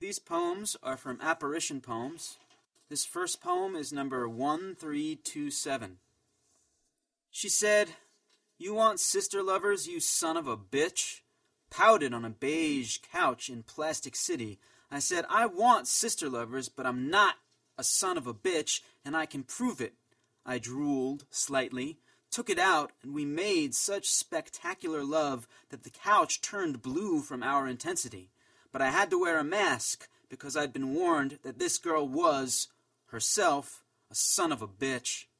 These poems are from Apparition Poems. This first poem is number 1327. She said, "You want sister lovers, you son of a bitch?" Pouted on a beige couch in Plastic City. I said, "I want sister lovers, but I'm not a son of a bitch, and I can prove it." I drooled slightly, took it out, and we made such spectacular love that the couch turned blue from our intensity. But I had to wear a mask because I'd been warned that this girl was, herself, a son of a bitch.